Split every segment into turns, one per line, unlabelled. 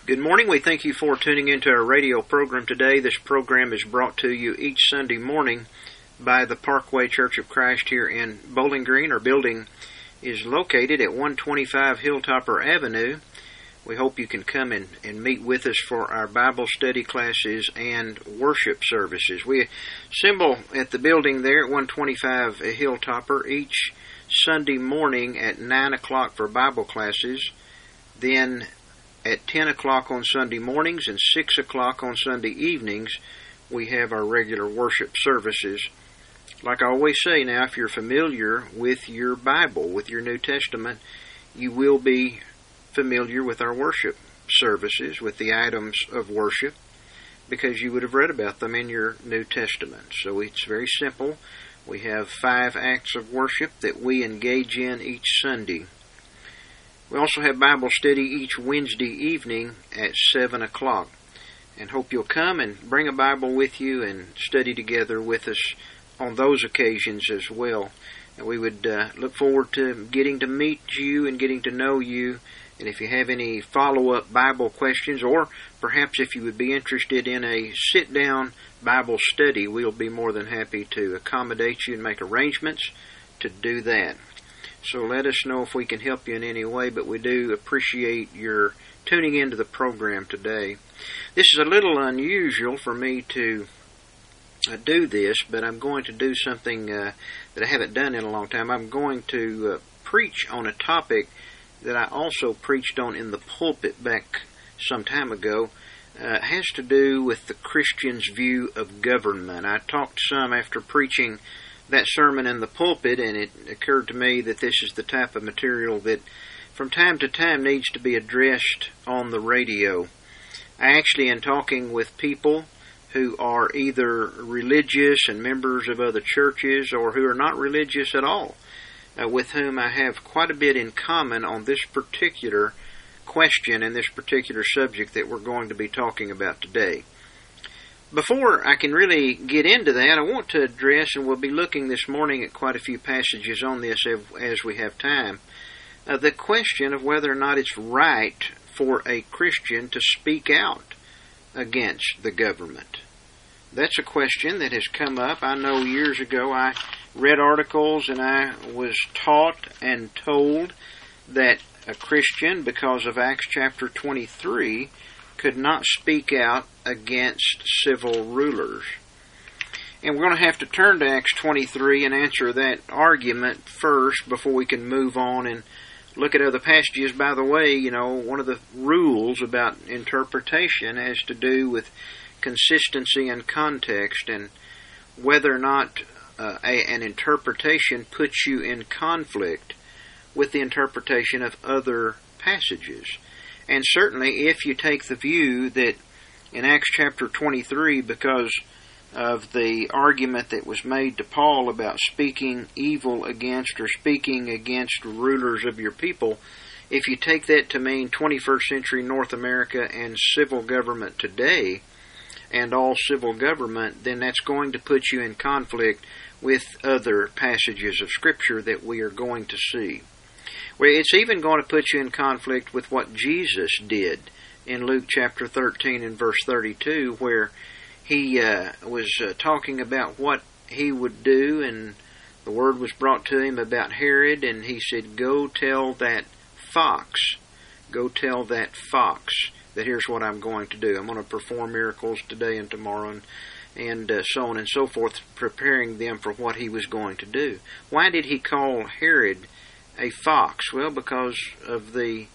Good morning. We thank you for tuning into our radio program today. This program is brought to you each Sunday morning by the Parkway Church of Christ here in Bowling Green. Our building is located at 125 Hilltopper Avenue. We hope you can come and meet with us for our Bible study classes and worship services. We assemble at the building there at 125 Hilltopper each Sunday morning at 9 o'clock for Bible classes, then at 10 o'clock on Sunday mornings and 6 o'clock on Sunday evenings, we have our regular worship services. Like I always say now, if you're familiar with your Bible, with your New Testament, you will be familiar with our worship services, with the items of worship, because you would have read about them in your New Testament. So it's very simple. We have 5 acts of worship that we engage in each Sunday. We also have Bible study each Wednesday evening at 7 o'clock. And hope you'll come and bring a Bible with you and study together with us on those occasions as well. And we would look forward to getting to meet you and getting to know you. And if you have any follow-up Bible questions, or perhaps if you would be interested in a sit-down Bible study, we'll be more than happy to accommodate you and make arrangements to do that. So let us know if we can help you in any way, but we do appreciate your tuning into the program today. This is a little unusual for me to do this, but I'm going to do something that I haven't done in a long time. I'm going to preach on a topic that I also preached on in the pulpit back some time ago. It has to do with the Christian's view of government. I talked some after preaching that sermon in the pulpit, and it occurred to me that this is the type of material that from time to time needs to be addressed on the radio. I actually, in talking with people who are either religious and members of other churches or who are not religious at all, with whom I have quite a bit in common on this particular question and this particular subject that we're going to be talking about today. Before I can really get into that, I want to address, and we'll be looking this morning at quite a few passages on this as we have time, the question of whether or not it's right for a Christian to speak out against the government. That's a question that has come up. I know years ago I read articles and I was taught and told that a Christian, because of Acts chapter 23, could not speak out against civil rulers. And we're going to have to turn to Acts 23 and answer that argument first before we can move on and look at other passages. By the way, one of the rules about interpretation has to do with consistency and context, and whether or not an interpretation puts you in conflict with the interpretation of other passages. And certainly if you take the view that in Acts chapter 23, because of the argument that was made to Paul about speaking evil against or speaking against rulers of your people, if you take that to mean 21st century North America and civil government today and all civil government, then that's going to put you in conflict with other passages of Scripture that we are going to see. Well, it's even going to put you in conflict with what Jesus did in Luke chapter 13 and verse 32, where he was talking about what he would do, and the word was brought to him about Herod, and he said, go tell that fox that here's what I'm going to do. I'm going to perform miracles today and tomorrow, and so on and so forth, preparing them for what he was going to do. Why did he call Herod a fox? Well, because of the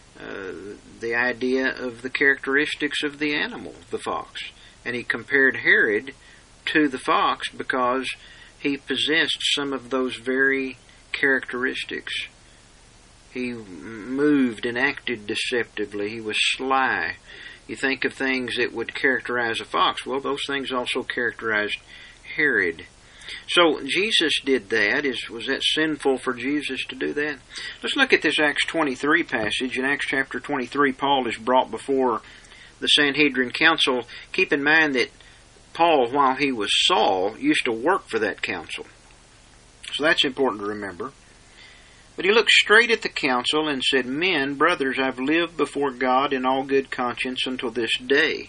idea of the characteristics of the animal, the fox. And he compared Herod to the fox because he possessed some of those very characteristics. He moved and acted deceptively. He was sly. You think of things that would characterize a fox. Well, those things also characterized Herod. So Jesus did that. Was that sinful for Jesus to do that? Let's look at this Acts 23 passage. In Acts chapter 23, Paul is brought before the Sanhedrin council. Keep in mind that Paul, while he was Saul, used to work for that council. So that's important to remember. But he looked straight at the council and said, Men, brothers, I've lived before God in all good conscience until this day.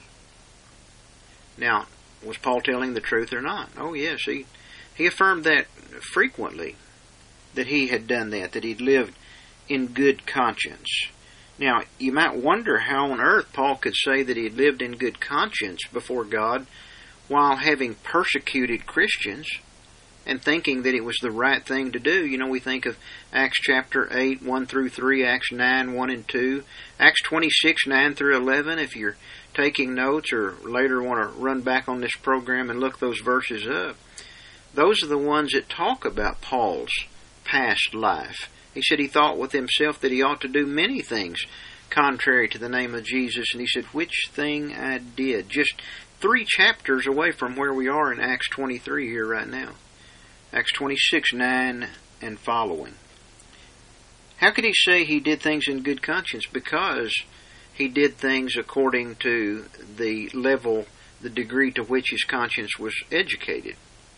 Now, was Paul telling the truth or not? Oh, yes, he affirmed that frequently, that he had done that he'd lived in good conscience. Now, you might wonder how on earth Paul could say that he had lived in good conscience before God while having persecuted Christians and thinking that it was the right thing to do. You know, we think of Acts chapter 8, 1 through 3, Acts 9, 1 and 2, Acts 26, 9 through 11. If you're taking notes or later want to run back on this program and look those verses up, those are the ones that talk about Paul's past life. He said he thought with himself that he ought to do many things contrary to the name of Jesus, and he said, which thing I did. Just 3 chapters away from where we are in Acts 23 here right now. Acts 26, 9 and following. How could he say he did things in good conscience? Because he did things according to the level, the degree to which his conscience was educated.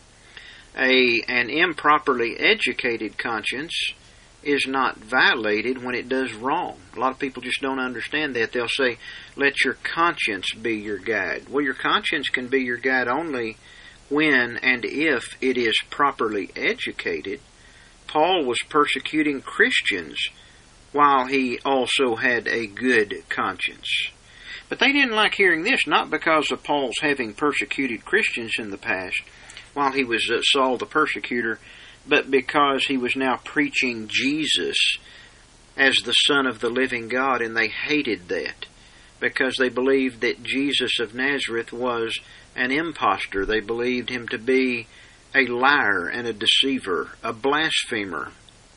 An improperly educated conscience is not violated when it does wrong. A lot of people just don't understand that. They'll say, let your conscience be your guide. Well, your conscience can be your guide only when and if it is properly educated. Paul was persecuting Christians while he also had a good conscience. But they didn't like hearing this, not because of Paul's having persecuted Christians in the past while he was Saul the persecutor, but because he was now preaching Jesus as the Son of the living God, and they hated that because they believed that Jesus of Nazareth was an impostor. They believed him to be a liar and a deceiver, a blasphemer.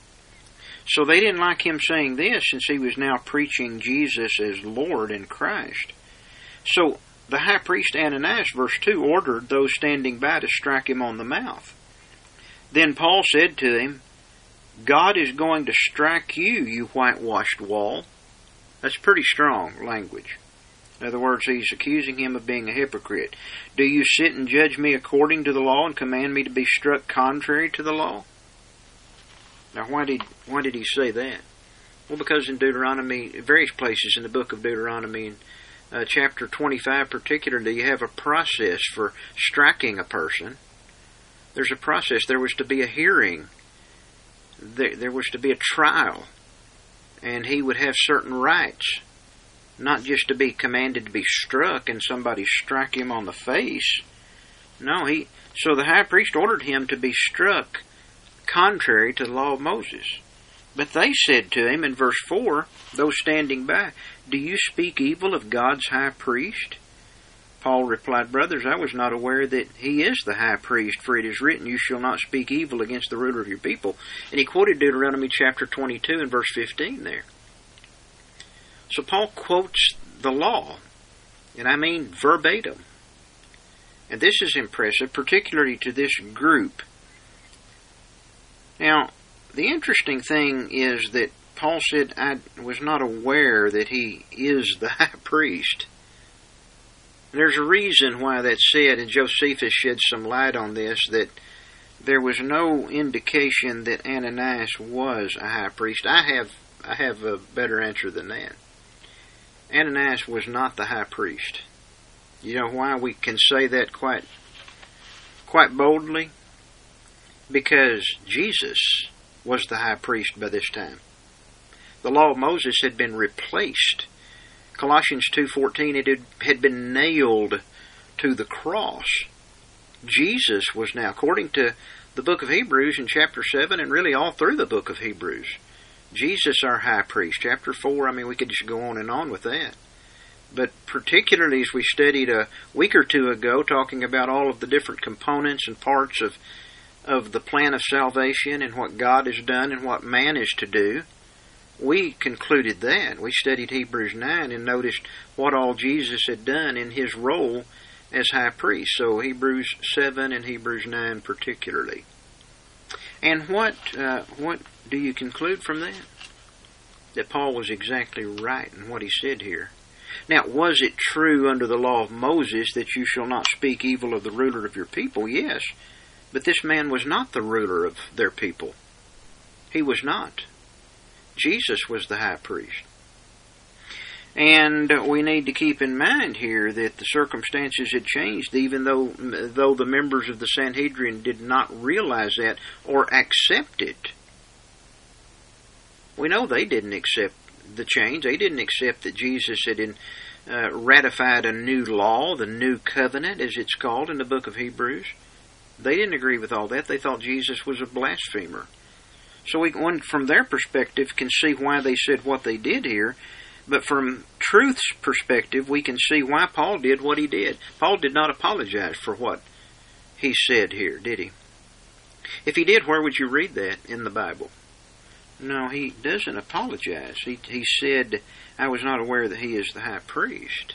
So they didn't like him saying this, since he was now preaching Jesus as Lord and Christ. So the high priest Ananias, verse 2, ordered those standing by to strike him on the mouth. Then Paul said to him, God is going to strike you, you whitewashed wall. That's pretty strong language. In other words, he's accusing him of being a hypocrite. Do you sit and judge me according to the law and command me to be struck contrary to the law? Now, why did he say that? Well, because in Deuteronomy, various places in the book of Deuteronomy, in chapter 25 particularly, you have a process for striking a person. There's a process. There was to be a hearing. There was to be a trial. And he would have certain rights. Not just to be commanded to be struck and somebody strike him on the face. No, so the high priest ordered him to be struck contrary to the law of Moses. But they said to him in verse 4, those standing by, do you speak evil of God's high priest? Paul replied, brothers, I was not aware that he is the high priest, for it is written, you shall not speak evil against the ruler of your people. And he quoted Deuteronomy chapter 22 and verse 15 there. So Paul quotes the law, and I mean verbatim. And this is impressive, particularly to this group. Now, the interesting thing is that Paul said, I was not aware that he is the high priest. There's a reason why that's said, and Josephus sheds some light on this, that there was no indication that Ananias was a high priest. I have a better answer than that. Ananias was not the high priest. You know why we can say that quite boldly? Because Jesus was the high priest by this time. The law of Moses had been replaced. Colossians 2:14, it had been nailed to the cross. Jesus was now, according to the book of Hebrews in chapter 7, and really all through the book of Hebrews, Jesus our high priest. Chapter 4, we could just go on and on with that. But particularly as we studied a week or two ago, talking about all of the different components and parts of the plan of salvation and what God has done and what man is to do, we concluded that. We studied Hebrews 9 and noticed what all Jesus had done in his role as high priest. So Hebrews 7 and Hebrews 9 particularly. And what do you conclude from that? That Paul was exactly right in what he said here. Now, was it true under the law of Moses that you shall not speak evil of the ruler of your people? Yes. But this man was not the ruler of their people. He was not. Jesus was the high priest. And we need to keep in mind here that the circumstances had changed, even though the members of the Sanhedrin did not realize that or accept it. We know they didn't accept the change. They didn't accept that Jesus had ratified a new law, the new covenant, as it's called in the book of Hebrews. They didn't agree with all that. They thought Jesus was a blasphemer. So one, from their perspective, can see why they said what they did here. But from truth's perspective, we can see why Paul did what he did. Paul did not apologize for what he said here, did he? If he did, where would you read that in the Bible? No, he doesn't apologize. He said, I was not aware that he is the high priest.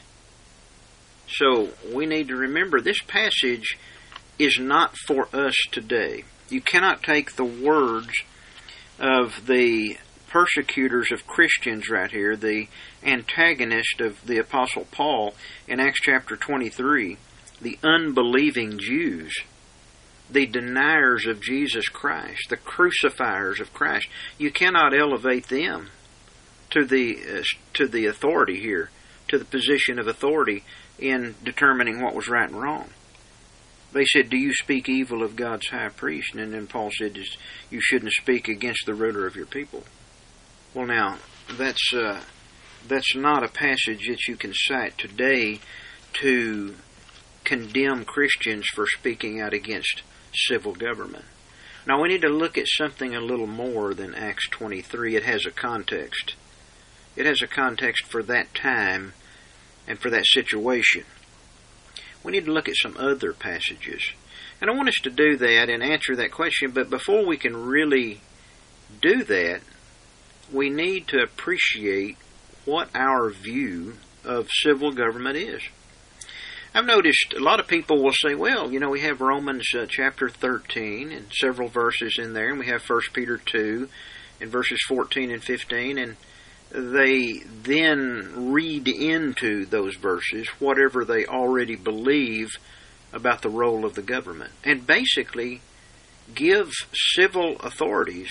So we need to remember this passage is not for us today. You cannot take the words of the persecutors of Christians right here, the antagonist of the Apostle Paul in Acts chapter 23, the unbelieving Jews, the deniers of Jesus Christ, the crucifiers of Christ. You cannot elevate them to the authority here, to the position of authority in determining what was right and wrong. They said, do you speak evil of God's high priest? And then Paul said, you shouldn't speak against the ruler of your people. Well, now, that's not a passage that you can cite today to condemn Christians for speaking out against civil government. Now, we need to look at something a little more than Acts 23. It has a context. It has a context for that time and for that situation. We need to look at some other passages. And I want us to do that and answer that question, but before we can really do that, we need to appreciate what our view of civil government is. I've noticed a lot of people will say, well, we have Romans chapter 13 and several verses in there, and we have 1 Peter 2 and verses 14 and 15, and they then read into those verses whatever they already believe about the role of the government, and basically give civil authorities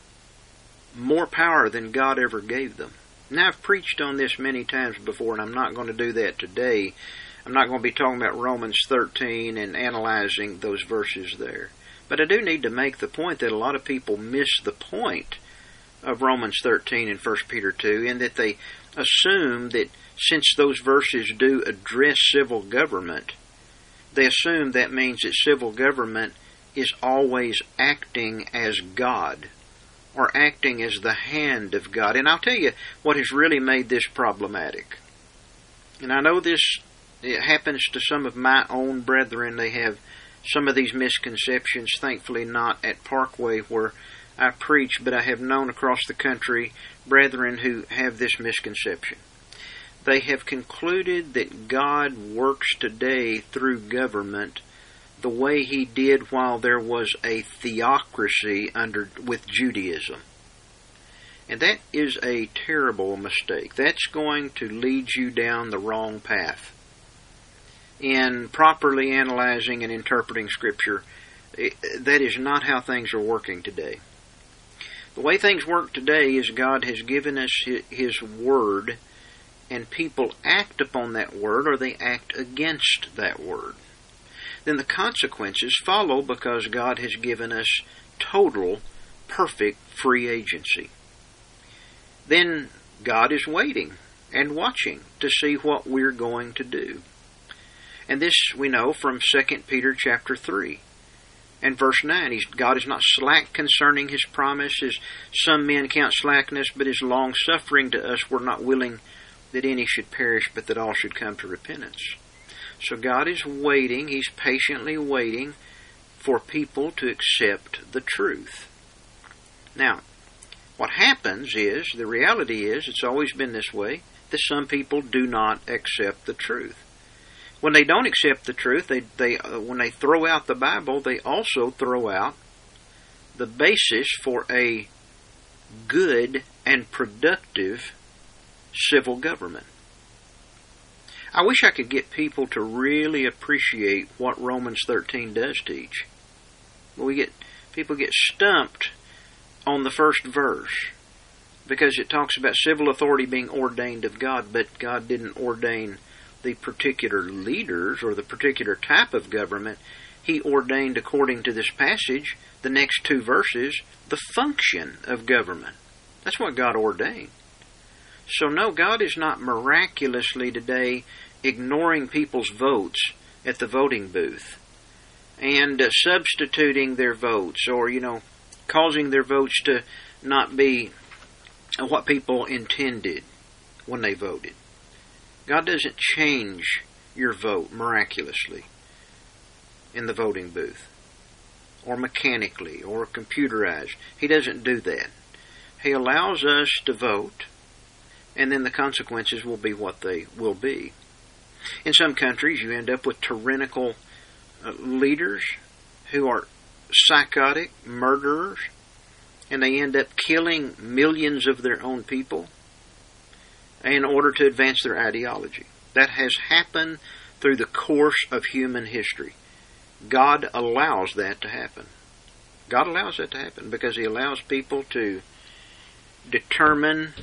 more power than God ever gave them. Now, I've preached on this many times before, and I'm not going to do that today. I'm not going to be talking about Romans 13 and analyzing those verses there. But I do need to make the point that a lot of people miss the point of Romans 13 and 1 Peter 2, in that they assume that since those verses do address civil government, they assume that means that civil government is always acting as God, or acting as the hand of God. And I'll tell you what has really made this problematic. And I know this, it happens to some of my own brethren. They have some of these misconceptions, thankfully not at Parkway where I preach, but I have known across the country brethren who have this misconception. They have concluded that God works today through government the way He did while there was a theocracy with Judaism. And that is a terrible mistake. That's going to lead you down the wrong path. In properly analyzing and interpreting Scripture, that is not how things are working today. The way things work today is God has given us His Word, and people act upon that Word or they act against that Word. Then the consequences follow because God has given us total, perfect, free agency. Then God is waiting and watching to see what we're going to do. And this we know from 2 Peter chapter 3 and verse 9. God is not slack concerning His promise, as some men count slackness, but is long-suffering to us. We're not willing that any should perish, but that all should come to repentance. So God is waiting, He's patiently waiting for people to accept the truth. Now, what happens is, the reality is, it's always been this way, that some people do not accept the truth. When they don't accept the truth, when they throw out the Bible, they also throw out the basis for a good and productive civil government. I wish I could get people to really appreciate what Romans 13 does teach. People get stumped on the first verse. because it talks about civil authority being ordained of God, but God didn't ordain the particular leaders or the particular type of government. He ordained, according to this passage, the next two verses, the function of government. That's what God ordained. So no, God is not miraculously today ignoring people's votes at the voting booth and substituting their votes, or, causing their votes to not be what people intended when they voted. God doesn't change your vote miraculously in the voting booth, or mechanically, or computerized. He doesn't do that. He allows us to vote, and then the consequences will be what they will be. In some countries, you end up with tyrannical leaders who are psychotic murderers, and they end up killing millions of their own people in order to advance their ideology. That has happened through the course of human history. God allows that to happen. God allows that to happen because He allows people to determine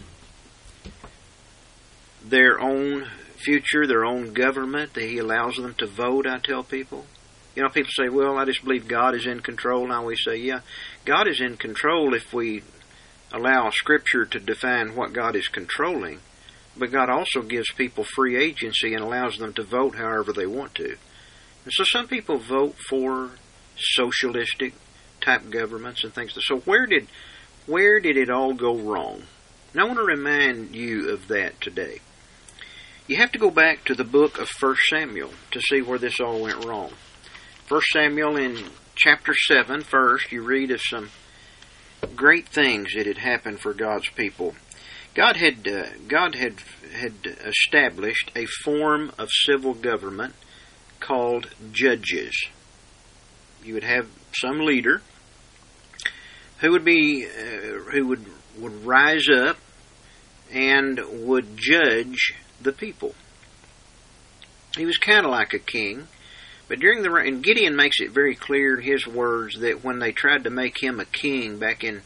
their own future, their own government. He allows them to vote, I tell people. People say, well, I just believe God is in control. Now we say, yeah, God is in control if we allow Scripture to define what God is controlling. But God also gives people free agency and allows them to vote however they want to. And so some people vote for socialistic type governments and things. So where did it all go wrong? And I want to remind you of that today. You have to go back to the book of 1 Samuel to see where this all went wrong. 1 Samuel in chapter 7, first, you read of some great things that had happened for God's people. God had established a form of civil government called judges. You would have some leader who would rise up and would judge the people. He was kind of like a king, but and Gideon makes it very clear in his words that when they tried to make him a king back in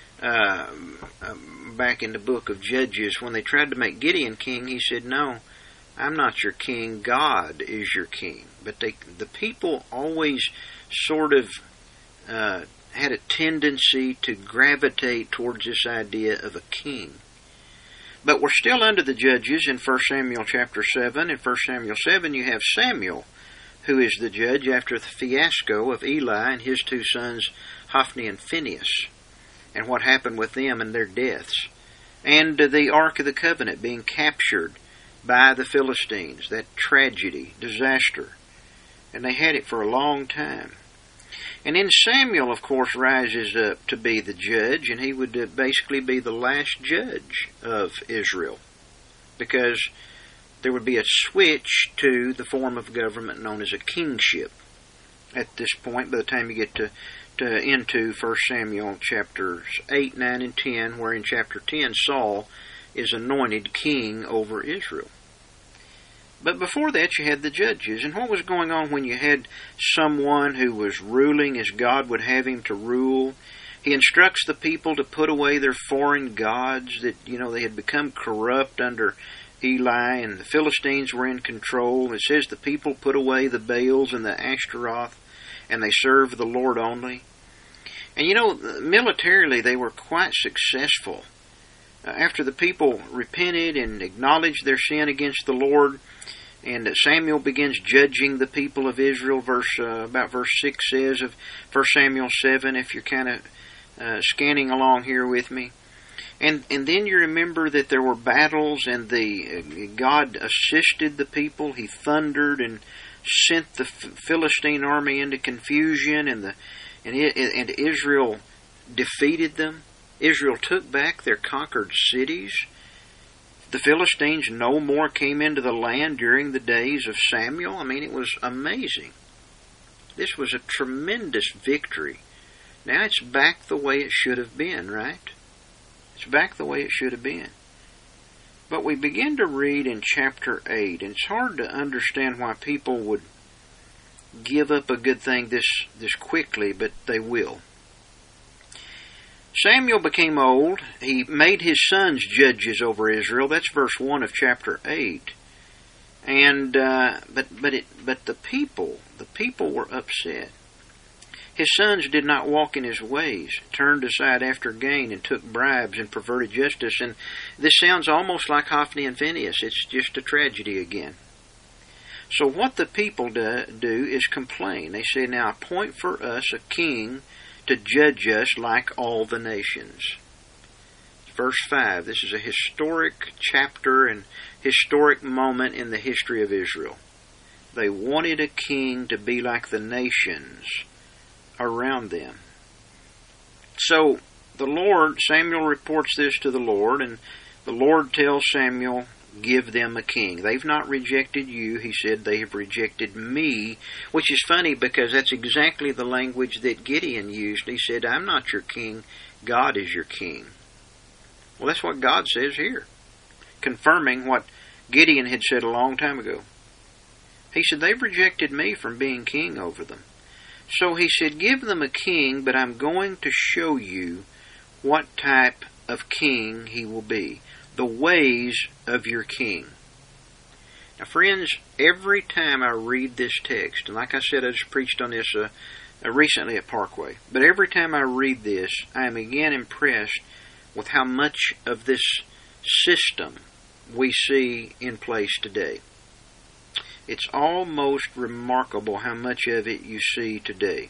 the book of Judges, when they tried to make Gideon king, he said, "No, I'm not your king. God is your king." But the people always sort of had a tendency to gravitate towards this idea of a king. But we're still under the judges in 1 Samuel chapter 7. In 1 Samuel 7 you have Samuel, who is the judge after the fiasco of Eli and his two sons Hophni and Phinehas, and what happened with them and their deaths. And the Ark of the Covenant being captured by the Philistines, that tragedy, disaster. And they had it for a long time. And then Samuel, of course, rises up to be the judge, and he would basically be the last judge of Israel, because there would be a switch to the form of government known as a kingship at this point, by the time you get into 1 Samuel chapters 8, 9, and 10, where in chapter 10 Saul is anointed king over Israel. But before that you had the judges. And what was going on when you had someone who was ruling as God would have him to rule? He instructs the people to put away their foreign gods that, they had become corrupt under Eli, and the Philistines were in control. It says the people put away the Baals and the Ashtaroth, and they served the Lord only. And militarily they were quite successful. After the people repented and acknowledged their sin against the Lord, and Samuel begins judging the people of Israel, about verse 6 says of 1 Samuel 7, if you're kind of scanning along here with me. And then you remember that there were battles, and God assisted the people. He thundered and sent the Philistine army into confusion, and Israel defeated them. Israel took back their conquered cities. The Philistines no more came into the land during the days of Samuel. It was amazing. This was a tremendous victory. Now it's back the way it should have been, right? It's back the way it should have been. But we begin to read in chapter 8, and it's hard to understand why people would give up a good thing this quickly, but they will. Samuel became old. He made his sons judges over Israel. That's verse 1 of chapter 8. And but the people were upset. His sons did not walk in his ways, turned aside after gain, and took bribes and perverted justice. And this sounds almost like Hophni and Phinehas. It's just a tragedy again. So what the people do is complain. They say, now appoint for us a king to judge us like all the nations. Verse 5, this is a historic chapter and historic moment in the history of Israel. They wanted a king to be like the nations around them. So Samuel reports this to the Lord, and the Lord tells Samuel, give them a king. They've not rejected you, he said, they have rejected me, which is funny because that's exactly the language that Gideon used. He said, I'm not your king, God is your king. Well, that's what God says here, confirming what Gideon had said a long time ago. He said, they've rejected me from being king over them. So he said, give them a king, but I'm going to show you what type of king he will be. The ways of your king. Now, friends, every time I read this text, and like I said, I just preached on this recently at Parkway, but every time I read this, I am again impressed with how much of this system we see in place today. It's almost remarkable how much of it you see today.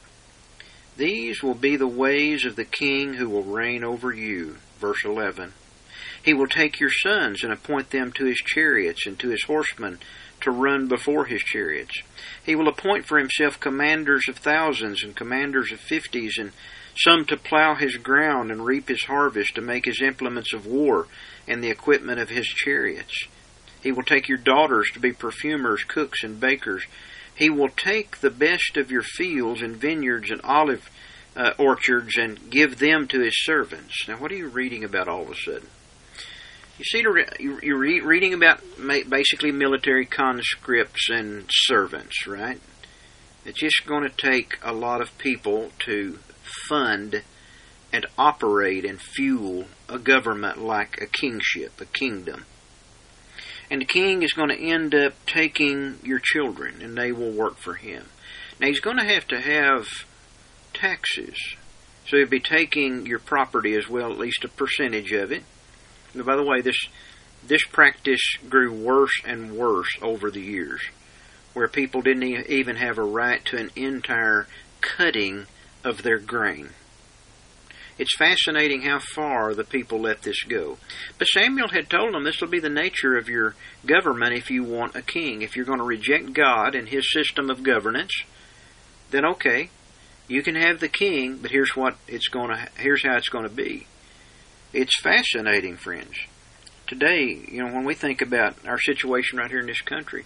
These will be the ways of the king who will reign over you. Verse 11. He will take your sons and appoint them to his chariots and to his horsemen to run before his chariots. He will appoint for himself commanders of thousands and commanders of 50s, and some to plow his ground and reap his harvest, to make his implements of war and the equipment of his chariots. He will take your daughters to be perfumers, cooks, and bakers. He will take the best of your fields and vineyards and olive orchards and give them to his servants. Now, what are you reading about all of a sudden? You see, you're reading about basically military conscripts and servants, right? It's just going to take a lot of people to fund and operate and fuel a government like a kingship, a kingdom. And the king is going to end up taking your children, and they will work for him. Now, he's going to have taxes. So he'll be taking your property as well, at least a percentage of it. Now, by the way, this practice grew worse and worse over the years, where people didn't even have a right to an entire cutting of their grain. It's fascinating how far the people let this go. But Samuel had told them this will be the nature of your government if you want a king. If you're going to reject God and his system of governance, then okay, you can have the king, but here's how it's going to be. It's fascinating, friends. Today, when we think about our situation right here in this country,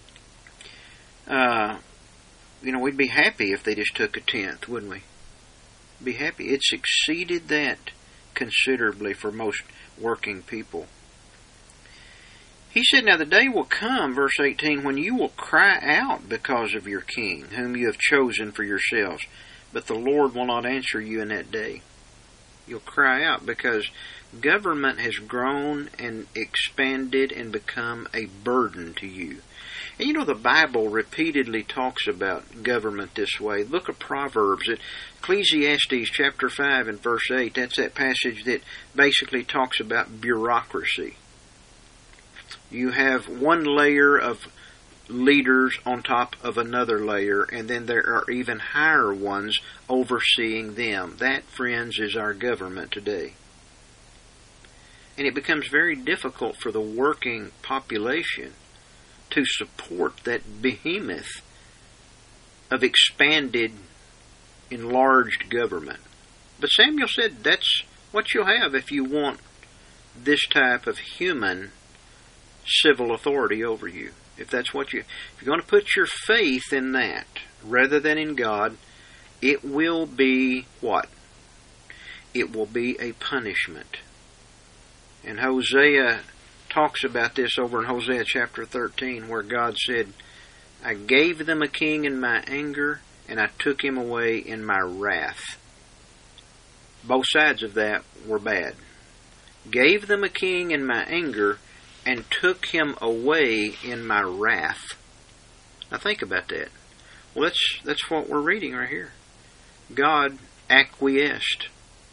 we'd be happy if they just took a tenth, wouldn't we? Be happy. It's exceeded that considerably for most working people. He said, now the day will come, verse 18, when you will cry out because of your king, whom you have chosen for yourselves, but the Lord will not answer you in that day. You'll cry out because government has grown and expanded and become a burden to you. And the Bible repeatedly talks about government this way. Look at Proverbs. Ecclesiastes chapter 5 and verse 8, that's that passage that basically talks about bureaucracy. You have one layer of leaders on top of another layer, and then there are even higher ones overseeing them. That, friends, is our government today. And it becomes very difficult for the working population to support that behemoth of expanded, enlarged government. But Samuel said that's what you'll have if you want this type of human civil authority over you. If you're going to put your faith in that rather than in God, it will be what? It will be a punishment. And Hosea talks about this over in Hosea chapter 13, where God said, I gave them a king in my anger, and I took him away in my wrath. Both sides of that were bad. Gave them a king in my anger, and took him away in my wrath. Now think about that. Well, that's what we're reading right here. God acquiesced.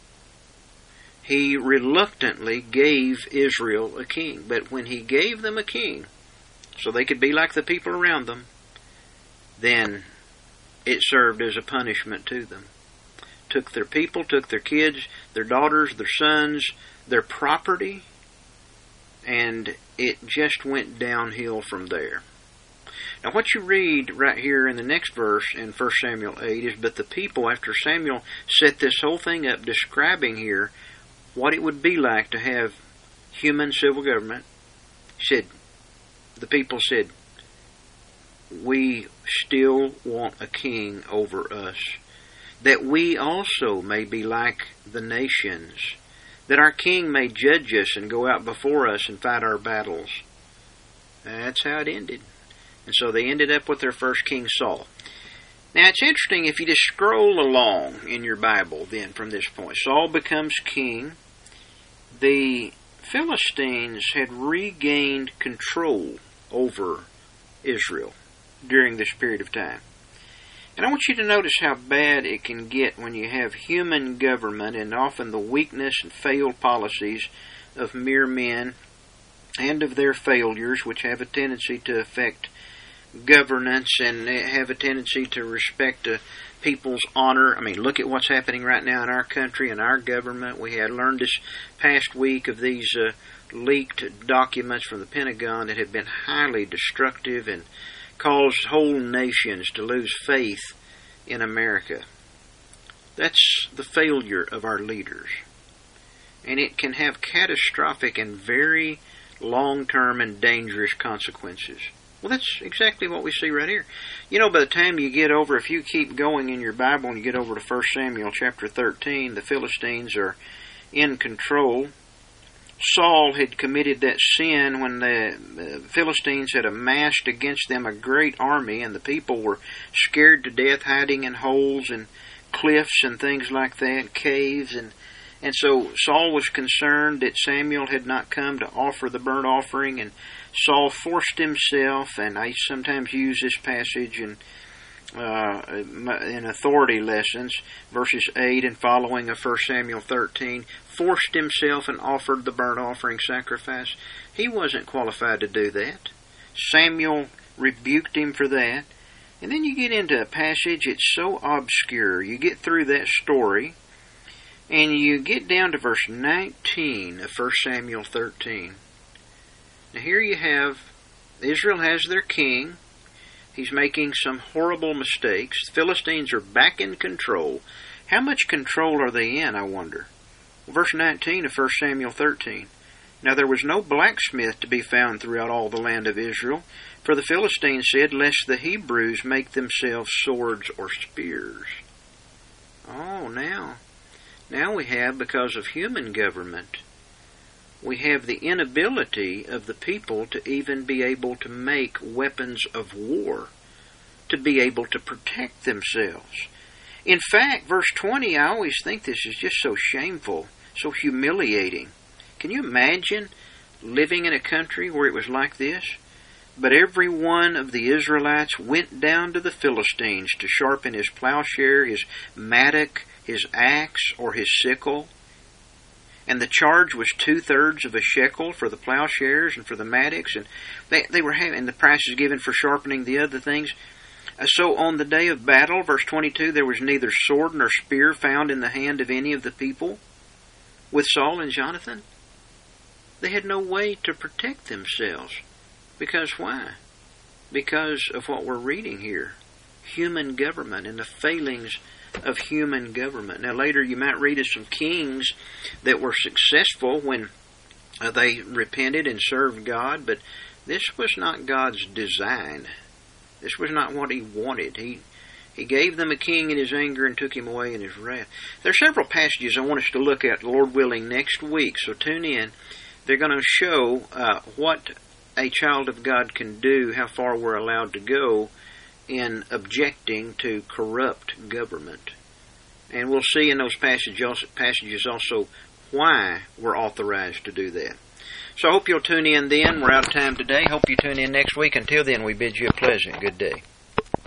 He reluctantly gave Israel a king. But when he gave them a king, so they could be like the people around them, then it served as a punishment to them. Took their people, took their kids, their daughters, their sons, their property, and it just went downhill from there. Now what you read right here in the next verse in 1 Samuel 8 is, but the people, after Samuel set this whole thing up, describing here what it would be like to have human civil government, the people said, we still want a king over us, that we also may be like the nations, that our king may judge us and go out before us and fight our battles. That's how it ended. And so they ended up with their first king, Saul. Now it's interesting if you just scroll along in your Bible then from this point. Saul becomes king. The Philistines had regained control over Israel during this period of time. And I want you to notice how bad it can get when you have human government and often the weakness and failed policies of mere men and of their failures, which have a tendency to affect governance and have a tendency to respect people's honor. I mean, look at what's happening right now in our country and our government. We had learned this past week of these leaked documents from the Pentagon that have been highly destructive and caused whole nations to lose faith in America. That's the failure of our leaders. And it can have catastrophic and very long-term and dangerous consequences. Well, that's exactly what we see right here. You know, by the time you get over, if you keep going in your Bible and you get over to 1 Samuel chapter 13, the Philistines are in control. Saul had committed that sin when the Philistines had amassed against them a great army, and the people were scared to death, hiding in holes and cliffs and things like that, caves, and so Saul was concerned that Samuel had not come to offer the burnt offering, and Saul forced himself, and I sometimes use this passage in authority lessons, verses 8 and following of 1 Samuel 13, forced himself and offered the burnt offering sacrifice. He wasn't qualified to do that. Samuel rebuked him for that. And then you get into a passage, it's so obscure. You get through that story, and you get down to verse 19 of 1 Samuel 13. Now here you have, Israel has their king. He's making some horrible mistakes. The Philistines are back in control. How much control are they in, I wonder? Well, verse 19 of 1 Samuel 13. Now there was no blacksmith to be found throughout all the land of Israel, for the Philistines said, lest the Hebrews make themselves swords or spears. Oh, now we have, because of human government, we have the inability of the people to even be able to make weapons of war, to be able to protect themselves. In fact, verse 20, I always think this is just so shameful, so humiliating. Can you imagine living in a country where it was like this? But every one of the Israelites went down to the Philistines to sharpen his plowshare, his mattock, his axe, or his sickle. And the charge was 2/3 of a shekel for the plowshares and for the mattocks, and they were having the prices given for sharpening the other things. So on the day of battle, verse 22, there was neither sword nor spear found in the hand of any of the people. With Saul and Jonathan, they had no way to protect themselves. Because why? Because of what we're reading here. Human government and the failings of human government. Now later you might read of some kings that were successful when they repented and served God, but this was not God's design. This was not what He wanted. He gave them a king in His anger and took him away in His wrath. There are several passages I want us to look at, Lord willing, next week, so tune in. They're going to show what a child of God can do, how far we're allowed to go in objecting to corrupt government. And we'll see in those passages also why we're authorized to do that. So I hope you'll tune in then. We're out of time today. Hope you tune in next week. Until then, we bid you a pleasant good day.